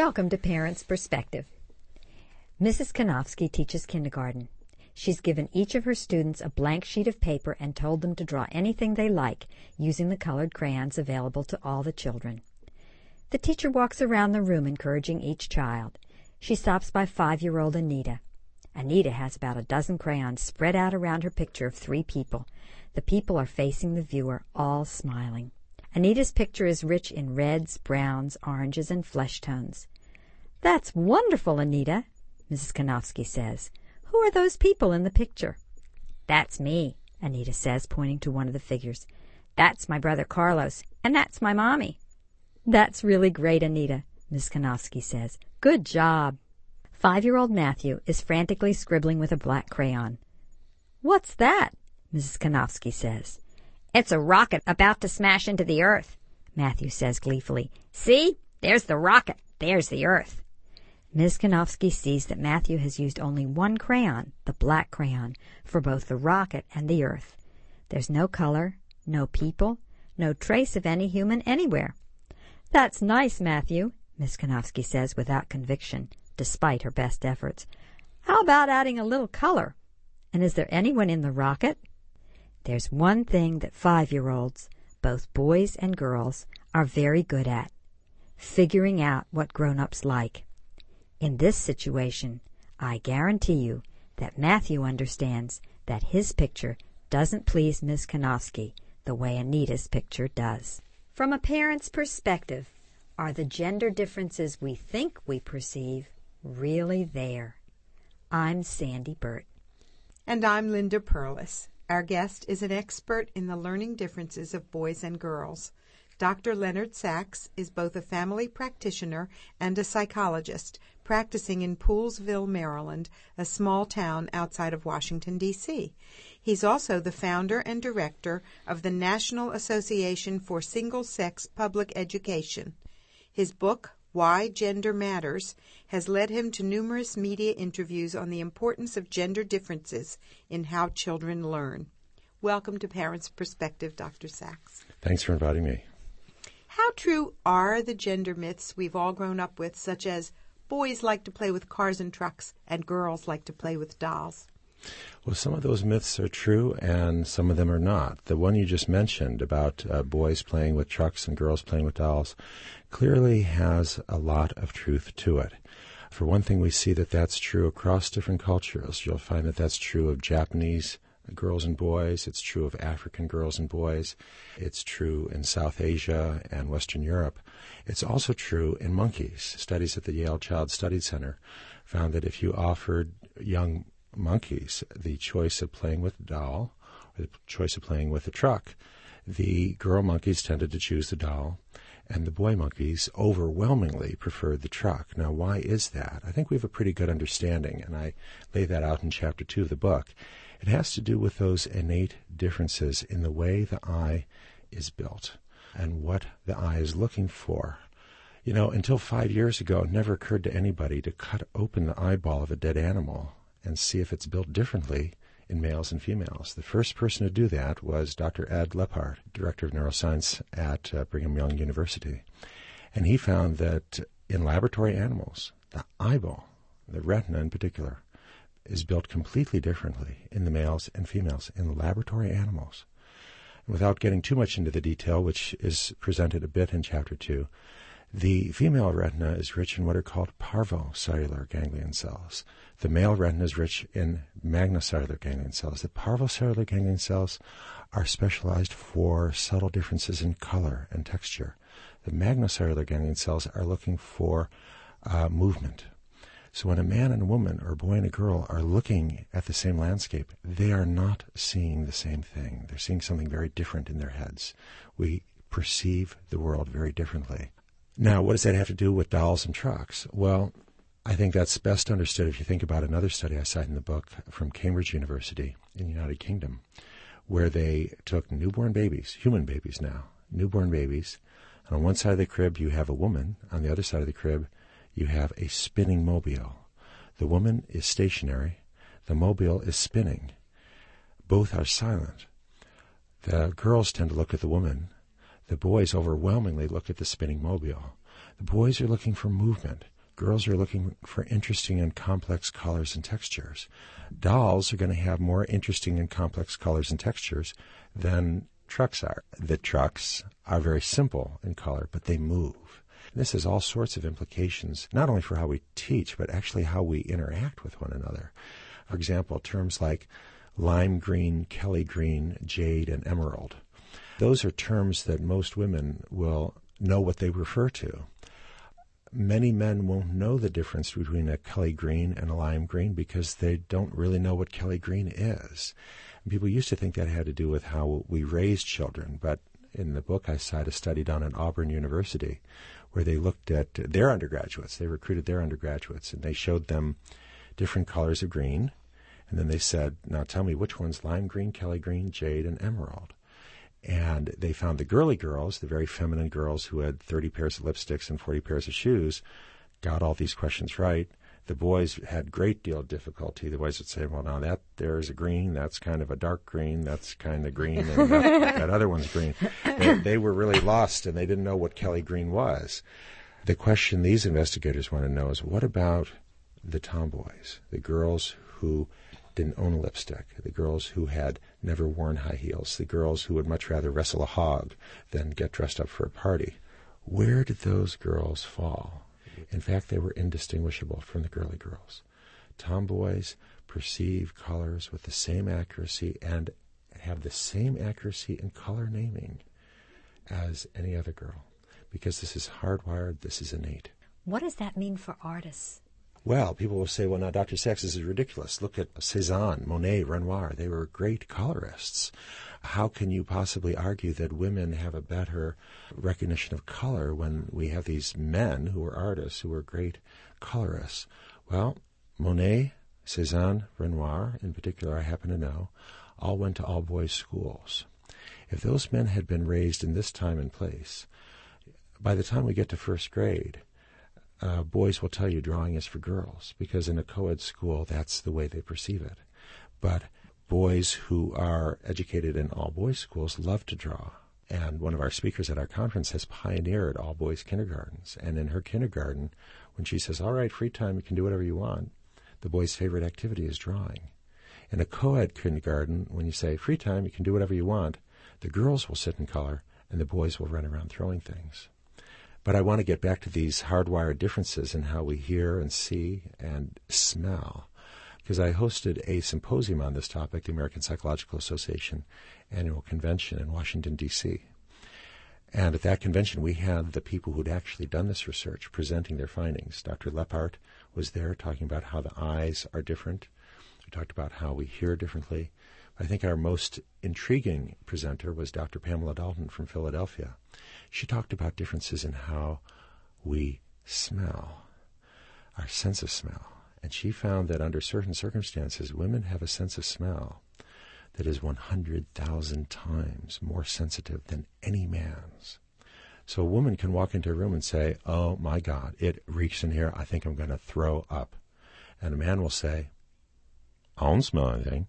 Welcome to Parents' Perspective. Mrs. Kanofsky teaches kindergarten. She's given each of her students a blank sheet of paper and told them to draw anything they like using the colored crayons available to all the children. The teacher walks around the room encouraging each child. She stops by 5-year-old Anita. Anita has about a dozen crayons spread out around her picture of 3 people. The people are facing the viewer, all smiling. Anita's picture is rich in reds, browns, oranges, and flesh tones. "That's wonderful, Anita," Mrs. Kanofsky says. "Who are those people in the picture?" "That's me," Anita says, pointing to one of the figures. "That's my brother Carlos, and that's my mommy." "That's really great, Anita," Miss Kanofsky says. "Good job." 5-year-old Matthew is frantically scribbling with a black crayon. "What's that?" Mrs. Kanofsky says. "It's a rocket about to smash into the earth," Matthew says gleefully. "See? There's the rocket. There's the earth." Ms. Kanofsky sees that Matthew has used only one crayon, the black crayon, for both the rocket and the earth. There's no color, no people, no trace of any human anywhere. "That's nice, Matthew," Ms. Kanofsky says without conviction, despite her best efforts. "How about adding a little color? And is there anyone in the rocket?" There's one thing that 5-year-olds, both boys and girls, are very good at: figuring out what grown-ups like. In this situation, I guarantee you that Matthew understands that his picture doesn't please Ms. Kanofsky the way Anita's picture does. From a parent's perspective, are the gender differences we think we perceive really there? I'm Sandy Burt. And I'm Linda Perlis. Our guest is an expert in the learning differences of boys and girls. Dr. Leonard Sax is both a family practitioner and a psychologist, practicing in Poolesville, Maryland, a small town outside of Washington, D.C. He's also the founder and director of the National Association for Single-Sex Public Education. His book, Why Gender Matters, has led him to numerous media interviews on the importance of gender differences in how children learn. Welcome to Parents' Perspective, Dr. Sax. Thanks for inviting me. How true are the gender myths we've all grown up with, such as boys like to play with cars and trucks and girls like to play with dolls? Well, some of those myths are true and some of them are not. The one you just mentioned about boys playing with trucks and girls playing with dolls clearly has a lot of truth to it. For one thing, we see that that's true across different cultures. You'll find that that's true of Japanese girls and boys. It's true of African girls and boys. It's true in South Asia and Western Europe. It's also true in monkeys. Studies at the Yale Child Study Center found that if you offered young monkeys the choice of playing with a doll or the choice of playing with a truck, the girl monkeys tended to choose the doll, and the boy monkeys overwhelmingly preferred the truck. Now, why is that? I think we have a pretty good understanding, and I lay that out in Chapter 2 of the book. It has to do with those innate differences in the way the eye is built and what the eye is looking for. You know, until 5 years ago, it never occurred to anybody to cut open the eyeball of a dead animal and see if it's built differently in males and females. The first person to do that was Dr. Ed Leppard, Director of Neuroscience at Brigham Young University. And he found that in laboratory animals, the eyeball, the retina in particular, is built completely differently in the males and females in laboratory animals. And without getting too much into the detail, which is presented a bit in Chapter 2, the female retina is rich in what are called parvocellular ganglion cells. The male retina is rich in magnocellular ganglion cells. The parvocellular ganglion cells are specialized for subtle differences in color and texture. The magnocellular ganglion cells are looking for movement. So when a man and a woman or a boy and a girl are looking at the same landscape, they are not seeing the same thing. They're seeing something very different in their heads. We perceive the world very differently. Now, what does that have to do with dolls and trucks? Well, I think that's best understood if you think about another study I cite in the book from Cambridge University in the United Kingdom, where they took newborn babies, human babies now, newborn babies, and on one side of the crib you have a woman, on the other side of the crib you have a spinning mobile. The woman is stationary, the mobile is spinning. Both are silent. The girls tend to look at the woman. The boys overwhelmingly look at the spinning mobile. The boys are looking for movement, Girls are looking for interesting and complex colors and textures. Dolls are going to have more interesting and complex colors and textures than trucks are. The trucks are very simple in color, but they move. And this has all sorts of implications, not only for how we teach, but actually how we interact with one another. For example, terms like lime green, Kelly green, jade, and emerald. Those are terms that most women will know what they refer to. Many men won't know the difference between a Kelly green and a lime green because they don't really know what Kelly green is. And people used to think that had to do with how we raised children, but in the book I cite a study done at Auburn University where they looked at their undergraduates. They recruited their undergraduates, and they showed them different colors of green, and then they said, now tell me which one's lime green, Kelly green, jade, and emerald. And they found the girly girls, the very feminine girls who had 30 pairs of lipsticks and 40 pairs of shoes, got all these questions right. The boys had a great deal of difficulty. The boys would say, well, now that there's a green, that's kind of a dark green, that's kind of green, and that other one's green. They were really lost, and they didn't know what Kelly green was. The question these investigators want to know is, what about the tomboys, the girls who didn't own a lipstick, the girls who had never worn high heels, the girls who would much rather wrestle a hog than get dressed up for a party? Where did those girls fall? In fact, they were indistinguishable from the girly girls. Tomboys perceive colors with the same accuracy and have the same accuracy in color naming as any other girl, because this is hardwired, this is innate. What does that mean for artists? Well, people will say, well, now, Dr. Sachs, this is ridiculous. Look at Cézanne, Monet, Renoir. They were great colorists. How can you possibly argue that women have a better recognition of color when we have these men who are artists who are great colorists? Well, Monet, Cézanne, Renoir, in particular, I happen to know, all went to all-boys schools. If those men had been raised in this time and place, by the time we get to first grade, boys will tell you drawing is for girls, because in a co-ed school, that's the way they perceive it. But boys who are educated in all-boys schools love to draw. And one of our speakers at our conference has pioneered all-boys kindergartens. And in her kindergarten, when she says, all right, free time, you can do whatever you want, the boy's favorite activity is drawing. In a co-ed kindergarten, when you say free time, you can do whatever you want, the girls will sit in color and the boys will run around throwing things. But I want to get back to these hardwired differences in how we hear and see and smell, because I hosted a symposium on this topic, the American Psychological Association annual convention in Washington, D.C. And at that convention, we had the people who'd actually done this research presenting their findings. Dr. Leppard was there talking about how the eyes are different. We talked about how we hear differently. I think our most intriguing presenter was Dr. Pamela Dalton from Philadelphia. She talked about differences in how we smell, our sense of smell. And she found that under certain circumstances, women have a sense of smell that is 100,000 times more sensitive than any man's. So a woman can walk into a room and say, oh my God, it reeks in here, I think I'm going to throw up. And a man will say, I don't smell anything.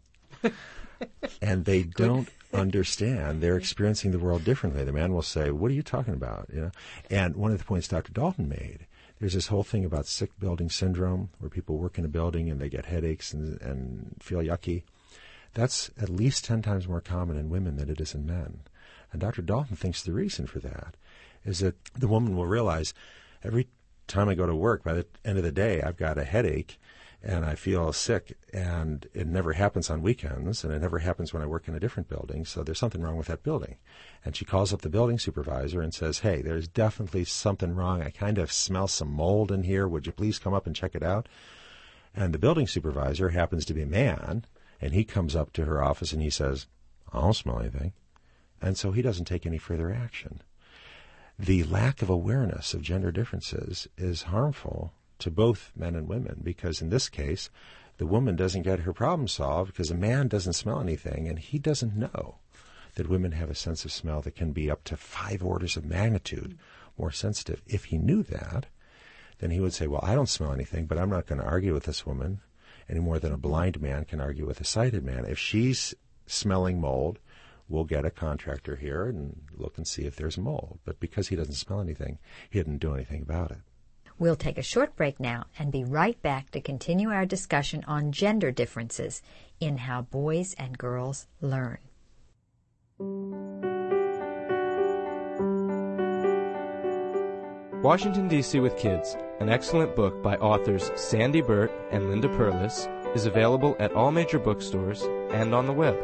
And they don't understand. They're experiencing the world differently. The man will say, what are you talking about? You know? And one of the points Dr. Dalton made, there's this whole thing about sick building syndrome, where people work in a building and they get headaches and feel yucky. That's at least 10 times more common in women than it is in men. And Dr. Dalton thinks the reason for that is that the woman will realize every time I go to work, by the end of the day, I've got a headache and I feel sick, and it never happens on weekends, and it never happens when I work in a different building, so there's something wrong with that building. And she calls up the building supervisor and says, hey, there's definitely something wrong. I kind of smell some mold in here. Would you please come up and check it out? And the building supervisor happens to be a man, and he comes up to her office and he says, I don't smell anything. And so he doesn't take any further action. The lack of awareness of gender differences is harmful to both men and women, because in this case, the woman doesn't get her problem solved because the man doesn't smell anything, and he doesn't know that women have a sense of smell that can be up to 5 orders of magnitude more sensitive. If he knew that, then he would say, well, I don't smell anything, but I'm not going to argue with this woman any more than a blind man can argue with a sighted man. If she's smelling mold, we'll get a contractor here and look and see if there's mold. But because he doesn't smell anything, he didn't do anything about it. We'll take a short break now and be right back to continue our discussion on gender differences in how boys and girls learn. Washington, D.C. with Kids, an excellent book by authors Sandy Burt and Linda Perlis, is available at all major bookstores and on the web.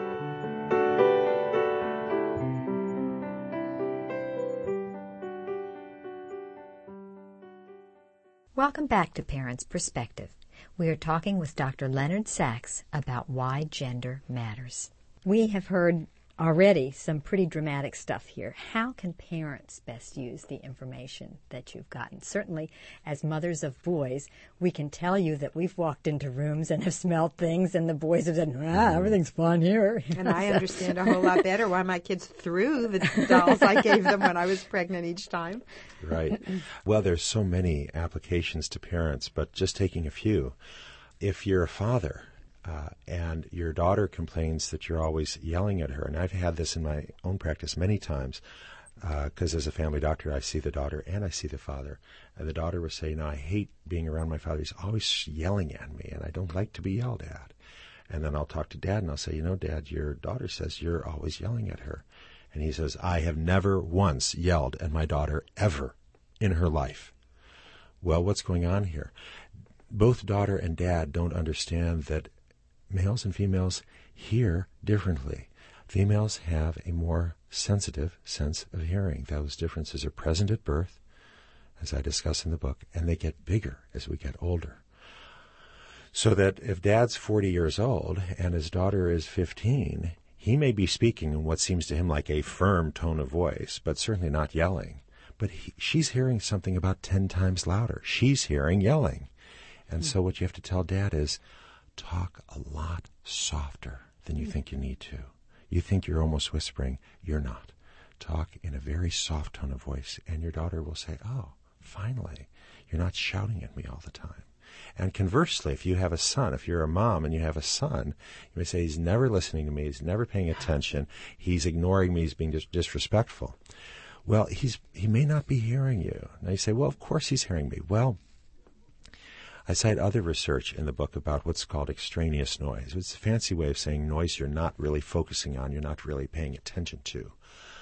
Welcome back to Parents' Perspective. We are talking with Dr. Leonard Sax about why gender matters. We have heard already some pretty dramatic stuff here. How can parents best use the information that you've gotten? Certainly, as mothers of boys, we can tell you that we've walked into rooms and have smelled things, and the boys have said, everything's fun here. And I understand a whole lot better why my kids threw the dolls I gave them when I was pregnant each time. Right. Well, there's so many applications to parents, but just taking a few. If you're a father, and your daughter complains that you're always yelling at her. And I've had this in my own practice many times, because as a family doctor, I see the daughter and I see the father. And the daughter will say, I hate being around my father. He's always yelling at me, and I don't like to be yelled at. And then I'll talk to Dad, and I'll say, Dad, your daughter says you're always yelling at her. And he says, I have never once yelled at my daughter ever in her life. Well, what's going on here? Both daughter and dad don't understand that males and females hear differently. Females have a more sensitive sense of hearing. Those differences are present at birth, as I discuss in the book, and they get bigger as we get older. So that if Dad's 40 years old and his daughter is 15, he may be speaking in what seems to him like a firm tone of voice, but certainly not yelling. But she's hearing something about 10 times louder. She's hearing yelling. And so what you have to tell Dad is, talk a lot softer than you think you need to. You think you're almost whispering. You're not. Talk in a very soft tone of voice, and your daughter will say, finally, you're not shouting at me all the time. And conversely, if you have a son, if you're a mom and you have a son, you may say, he's never listening to me, he's never paying attention, he's ignoring me, he's being disrespectful. Well, he may not be hearing you. Now you say, well, of course he's hearing me. Well, I cite other research in the book about what's called extraneous noise. It's a fancy way of saying noise you're not really focusing on, you're not really paying attention to.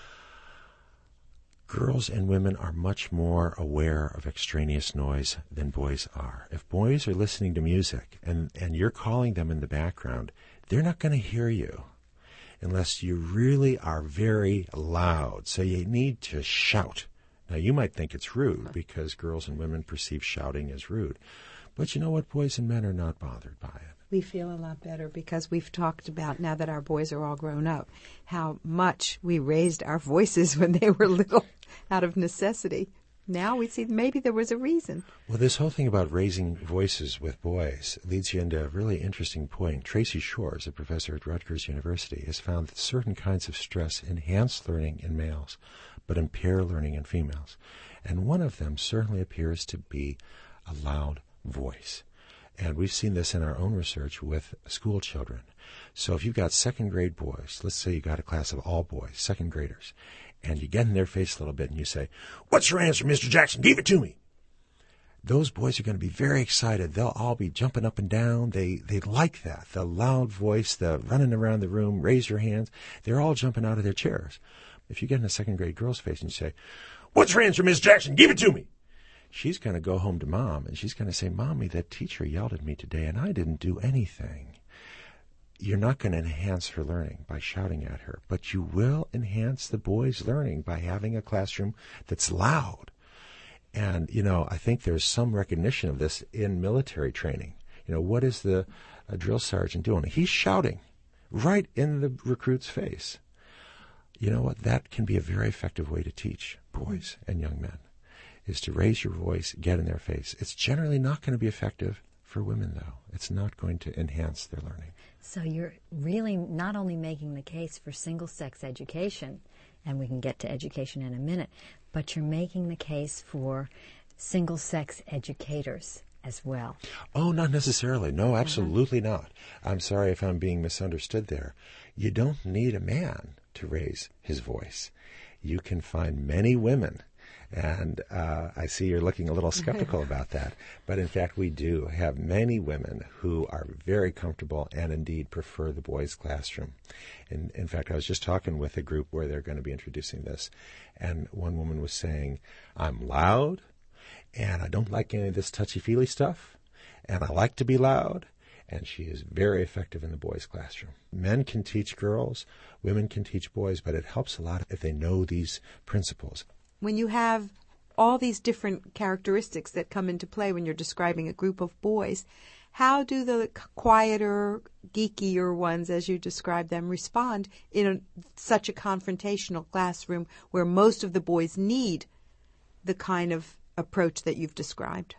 Girls and women are much more aware of extraneous noise than boys are. If boys are listening to music and you're calling them in the background, they're not going to hear you unless you really are very loud. So you need to shout. Now, you might think it's rude because girls and women perceive shouting as rude. But you know what? Boys and men are not bothered by it. We feel a lot better because we've talked about, now that our boys are all grown up, how much we raised our voices when they were little out of necessity. Now we see maybe there was a reason. Well, this whole thing about raising voices with boys leads you into a really interesting point. Tracy Shores, a professor at Rutgers University, has found that certain kinds of stress enhance learning in males, but impair learning in females. And one of them certainly appears to be a loud voice. And we've seen this in our own research with school children. So if you've got second grade boys, let's say you got a class of all boys, second graders, and you get in their face a little bit and you say, "What's your answer, Mr. Jackson? Give it to me." Those boys are going to be very excited. They'll all be jumping up and down. They like that. The loud voice, the running around the room, raise your hands. They're all jumping out of their chairs. If you get in a second grade girl's face and you say, "What's your answer, Mr. Jackson? Give it to me." She's going to go home to Mom, and she's going to say, "Mommy, that teacher yelled at me today, and I didn't do anything." You're not going to enhance her learning by shouting at her, but you will enhance the boy's learning by having a classroom that's loud. And, I think there's some recognition of this in military training. What is the drill sergeant doing? He's shouting right in the recruit's face. You know what? That can be a very effective way to teach boys and young men, is to raise your voice, get in their face. It's generally not going to be effective for women, though. It's not going to enhance their learning. So you're really not only making the case for single-sex education, and we can get to education in a minute, but you're making the case for single-sex educators as well. Oh, not necessarily. No, absolutely not. I'm sorry if I'm being misunderstood there. You don't need a man to raise his voice. You can find many women And I see you're looking a little skeptical about that. But in fact, we do have many women who are very comfortable and indeed prefer the boys' classroom. In fact, I was just talking with a group where they're going to be introducing this. And one woman was saying, I'm loud, and I don't like any of this touchy-feely stuff, and I like to be loud. And she is very effective in the boys' classroom. Men can teach girls, women can teach boys, but it helps a lot if they know these principles. When you have all these different characteristics that come into play when you're describing a group of boys, how do the quieter, geekier ones, as you describe them, respond in such a confrontational classroom where most of the boys need the kind of approach that you've described?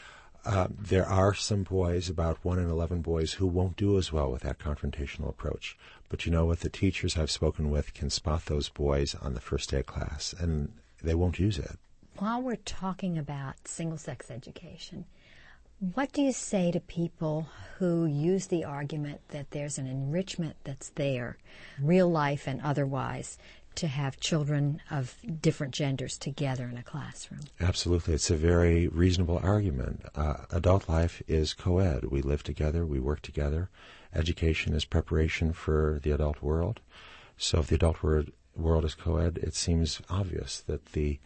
There are some boys, about 1 in 11 boys, who won't do as well with that confrontational approach. But you know what? The teachers I've spoken with can spot those boys on the first day of class, and they won't use it. While we're talking about single-sex education, what do you say to people who use the argument that there's an enrichment that's there, real life and otherwise, to have children of different genders together in a classroom? Absolutely. It's a very reasonable argument. Adult life is co-ed. We live together. We work together. Education is preparation for the adult world. So if the adult world is co-ed, it seems obvious that the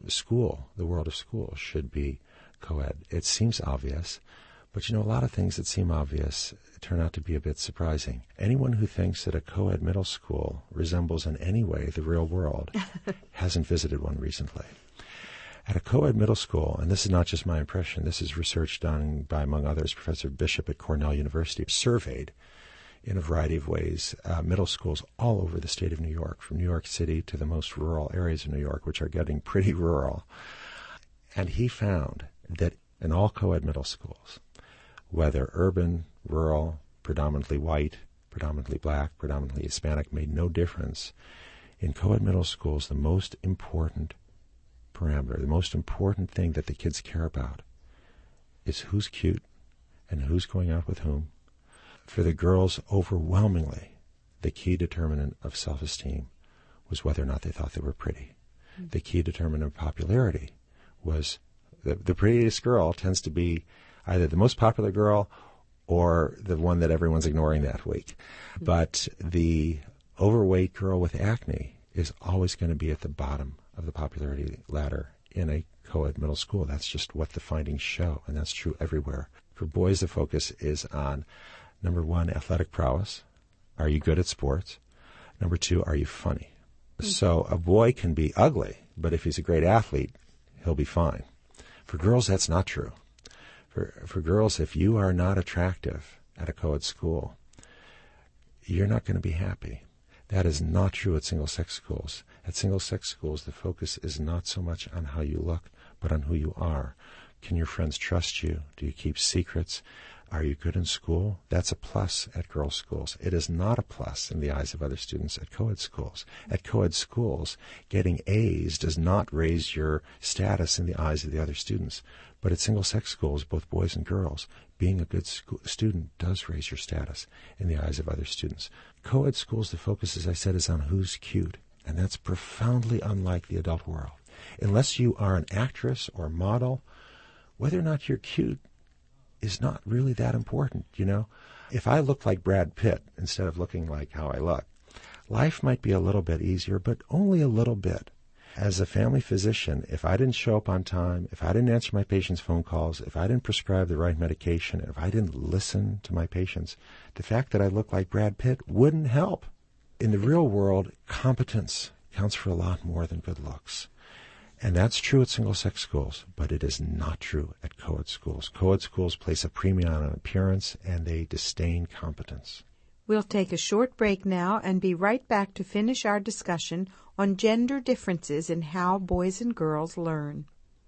world of school, should be co-ed. It seems obvious. But a lot of things that seem obvious turn out to be a bit surprising. Anyone who thinks that a co-ed middle school resembles in any way the real world hasn't visited one recently. At a co-ed middle school, and this is not just my impression, this is research done by, among others, Professor Bishop at Cornell University, surveyed in a variety of ways middle schools all over the state of New York, from New York City to the most rural areas of New York, which are getting pretty rural. And he found that in all co-ed middle schools, whether urban, rural, predominantly white, predominantly black, predominantly Hispanic, made no difference. In co-ed middle schools, the most important parameter, the most important thing that the kids care about is who's cute and who's going out with whom. For the girls, overwhelmingly, the key determinant of self-esteem was whether or not they thought they were pretty. Mm-hmm. The key determinant of popularity was the prettiest girl tends to be either the most popular girl or the one that everyone's ignoring that week. Mm-hmm. But the overweight girl with acne is always going to be at the bottom of the popularity ladder in a co-ed middle school. That's just what the findings show, and that's true everywhere. For boys, the focus is on, number 1, athletic prowess. Are you good at sports? Number 2, are you funny? Mm-hmm. So a boy can be ugly, but if he's a great athlete, he'll be fine. For girls, that's not true. For girls, if you are not attractive at a co-ed school, you're not going to be happy. That is not true at single-sex schools. At single-sex schools, the focus is not so much on how you look, but on who you are. Can your friends trust you? Do you keep secrets? Are you good in school? That's a plus at girls' schools. It is not a plus in the eyes of other students at co-ed schools. At co-ed schools, getting A's does not raise your status in the eyes of the other students. But at single-sex schools, both boys and girls, being a good student does raise your status in the eyes of other students. Co-ed schools, the focus, as I said, is on who's cute. And that's profoundly unlike the adult world. Unless you are an actress or model, whether or not you're cute is not really that important, If I look like Brad Pitt instead of looking like how I look, life might be a little bit easier, but only a little bit. As a family physician, if I didn't show up on time, if I didn't answer my patients' phone calls, if I didn't prescribe the right medication, if I didn't listen to my patients, the fact that I look like Brad Pitt wouldn't help. In the real world, competence counts for a lot more than good looks. And that's true at single-sex schools, but it is not true at co-ed schools. Co-ed schools place a premium on appearance, and they disdain competence. We'll take a short break now and be right back to finish our discussion on gender differences in how boys and girls learn.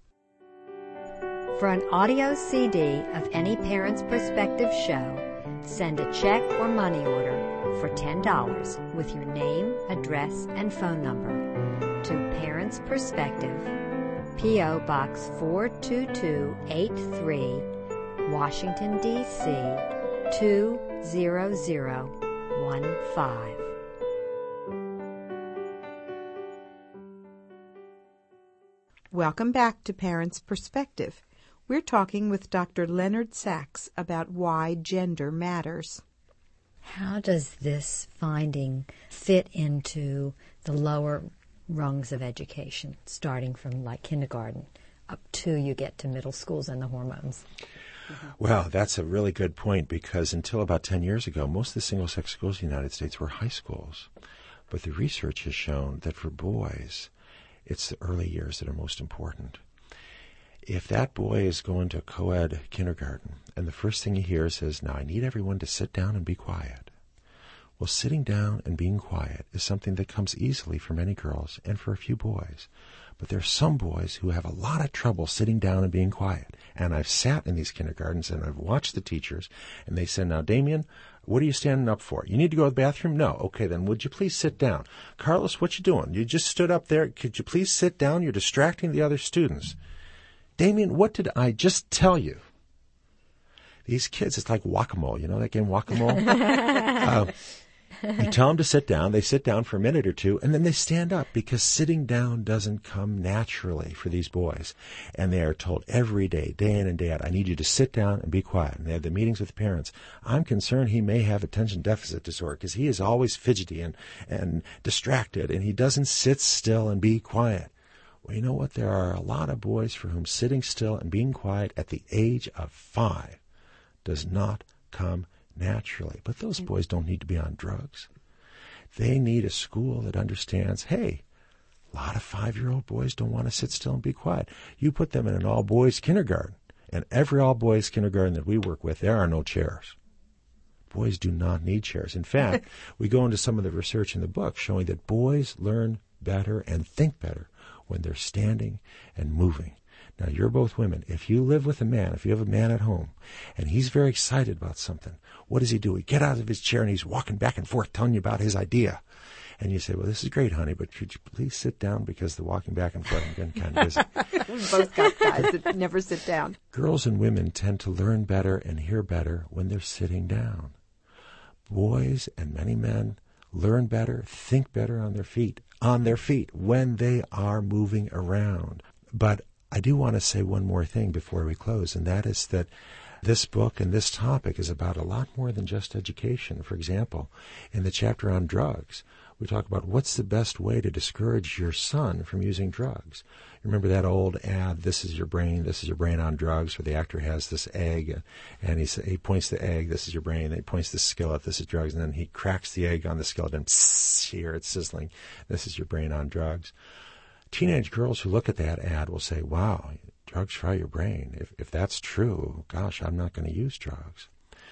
For an audio CD of any Parents Perspective show, send a check or money order for $10 with your name, address, and phone number to Parents Perspective, P.O. Box 42283, Washington, D.C. 20015. Welcome back to Parents' Perspective. We're talking with Dr. Leonard Sax about why gender matters. How does this finding fit into the lower rungs of education, starting from like kindergarten up to you get to middle schools and the hormones? Well, that's a really good point, because until about 10 years ago, most of the single-sex schools in the United States were high schools. But the research has shown that for boys, it's the early years that are most important. If that boy is going to co-ed kindergarten, and the first thing he hears is, now I need everyone to sit down and be quiet. Well, sitting down and being quiet is something that comes easily for many girls and for a few boys. But there are some boys who have a lot of trouble sitting down and being quiet. And I've sat in these kindergartens and I've watched the teachers, and they said, now, Damien, what are you standing up for? You need to go to the bathroom? No. Okay, then would you please sit down? Carlos, what you doing? You just stood up there. Could you please sit down? You're distracting the other students. Damien, what did I just tell you? These kids, it's like whack-a-mole. You know that game, whack-a-mole? You tell them to sit down. They sit down for a minute or two, and then they stand up, because sitting down doesn't come naturally for these boys. And they are told every day, day in and day out, I need you to sit down and be quiet. And they have the meetings with parents. I'm concerned he may have attention deficit disorder, because he is always fidgety and distracted, and he doesn't sit still and be quiet. Well, you know what? There are a lot of boys for whom sitting still and being quiet at the age of 5 does not come naturally. But those boys don't need to be on drugs. They need a school that understands, hey, a lot of 5-year-old boys don't want to sit still and be quiet. You put them in an all-boys kindergarten, and every all-boys kindergarten that we work with, there are no chairs. Boys do not need chairs. In fact, we go into some of the research in the book showing that boys learn better and think better when they're standing and moving. Now, you're both women. If you live with a man, if you have a man at home, and he's very excited about something, what does he do? He gets out of his chair and he's walking back and forth telling you about his idea. And you say, well, this is great, honey, but could you please sit down, because the walking back and forth, I'm getting kind of busy. Both got guys that never sit down. Girls and women tend to learn better and hear better when they're sitting down. Boys and many men learn better, think better on their feet when they are moving around. But I do want to say one more thing before we close, and that is that this book and this topic is about a lot more than just education. For example, in the chapter on drugs, we talk about what's the best way to discourage your son from using drugs. Remember that old ad, this is your brain on drugs, where the actor has this egg, and he points the egg, this is your brain, and he points the skillet, this is drugs, and then he cracks the egg on the skillet, and you hear it sizzling, this is your brain on drugs. Teenage girls who look at that ad will say, wow, drugs fry your brain. If that's true, gosh, I'm not going to use drugs.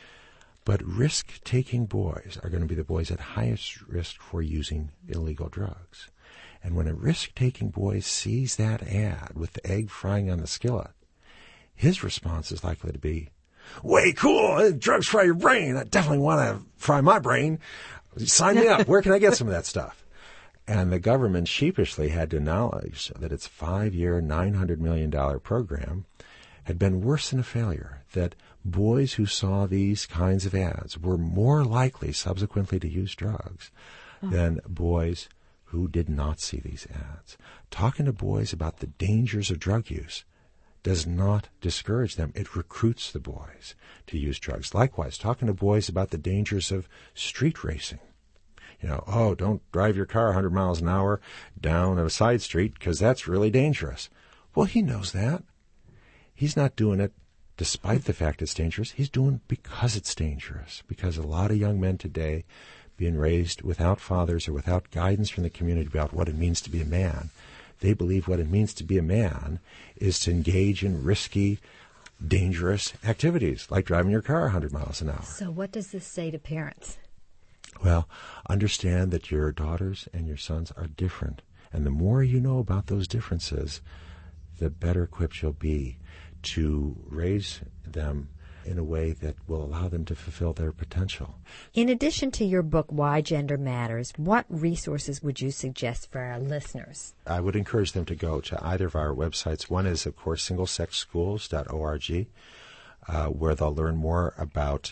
But risk-taking boys are going to be the boys at highest risk for using illegal drugs. And when a risk-taking boy sees that ad with the egg frying on the skillet, his response is likely to be, way cool, drugs fry your brain. I definitely want to fry my brain. Sign me up. Where can I get some of that stuff? And the government sheepishly had to acknowledge that its 5-year, $900 million program had been worse than a failure, that boys who saw these kinds of ads were more likely subsequently to use drugs than boys who did not see these ads. Talking to boys about the dangers of drug use does not discourage them. It recruits the boys to use drugs. Likewise, talking to boys about the dangers of street racing. You know, oh, don't drive your car 100 miles an hour down a side street, because that's really dangerous. Well, he knows that. He's not doing it despite the fact it's dangerous. He's doing it because it's dangerous, because a lot of young men today, being raised without fathers or without guidance from the community about what it means to be a man, they believe what it means to be a man is to engage in risky, dangerous activities, like driving your car 100 miles an hour. So what does this say to parents? Well, understand that your daughters and your sons are different. And the more you know about those differences, the better equipped you'll be to raise them in a way that will allow them to fulfill their potential. In addition to your book, Why Gender Matters, what resources would you suggest for our listeners? I would encourage them to go to either of our websites. One is, of course, singlesexschools.org, where they'll learn more about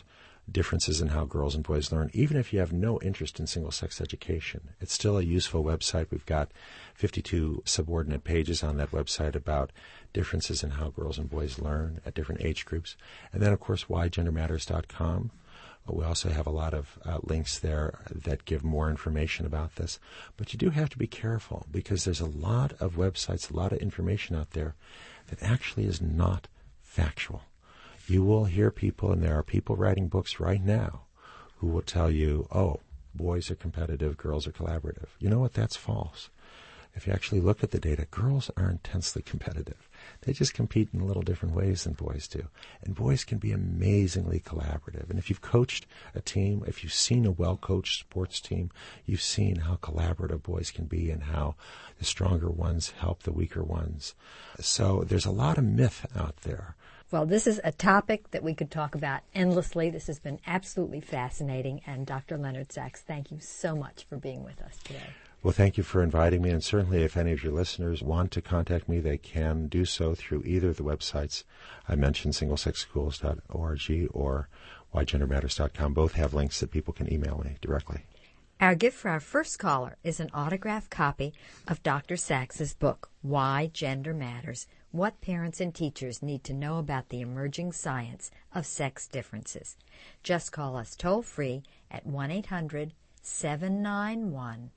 differences in how girls and boys learn, even if you have no interest in single-sex education. It's still a useful website. We've got 52 subordinate pages on that website about differences in how girls and boys learn at different age groups. And then, of course, whygendermatters.com. We also have a lot of links there that give more information about this. But you do have to be careful because there's a lot of websites, a lot of information out there that actually is not factual. You will hear people, and there are people writing books right now who will tell you, oh, boys are competitive, girls are collaborative. You know what? That's false. If you actually look at the data, girls are intensely competitive. They just compete in a little different ways than boys do. And boys can be amazingly collaborative. And if you've coached a team, if you've seen a well-coached sports team, you've seen how collaborative boys can be and how the stronger ones help the weaker ones. So there's a lot of myth out there. Well, this is a topic that we could talk about endlessly. This has been absolutely fascinating. And Dr. Leonard Sax, thank you so much for being with us today. Well, thank you for inviting me, and certainly if any of your listeners want to contact me, they can do so through either of the websites I mentioned, singlesexschools.org or whygendermatters.com. Both have links that people can email me directly. Our gift for our first caller is an autographed copy of Dr. Sax's book, Why Gender Matters, What Parents and Teachers Need to Know About the Emerging Science of Sex Differences. Just call us toll-free at 1-800-791-8573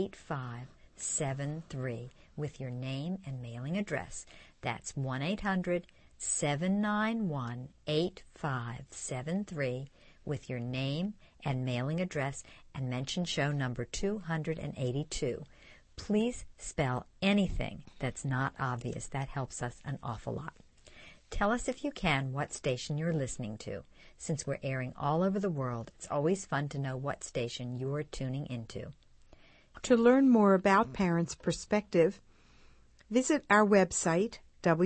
with your name and mailing address. That's 1-800-791-8573 with your name and mailing address, and mention show number 282. Please spell anything that's not obvious. That helps us an awful lot. Tell us, if you can, what station you're listening to. Since we're airing all over the world, it's always fun to know what station you're tuning into. To learn more about Parents Perspective, visit our website,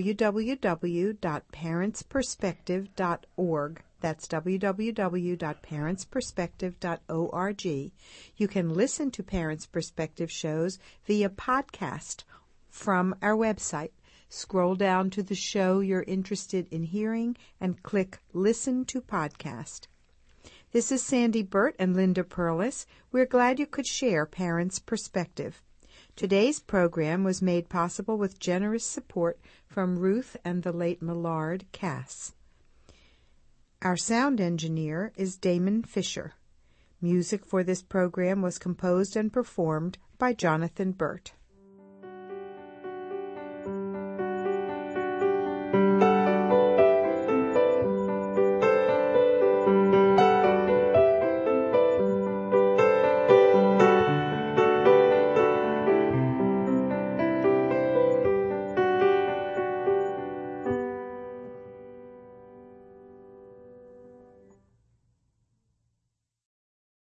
www.parentsperspective.org. That's www.parentsperspective.org. You can listen to Parents Perspective shows via podcast from our website. Scroll down to the show you're interested in hearing and click Listen to Podcast. This is Sandy Burt and Linda Perlis. We're glad you could share Parents Perspective. Today's program was made possible with generous support from Ruth and the late Millard Cass. Our sound engineer is Damon Fisher. Music for this program was composed and performed by Jonathan Burt.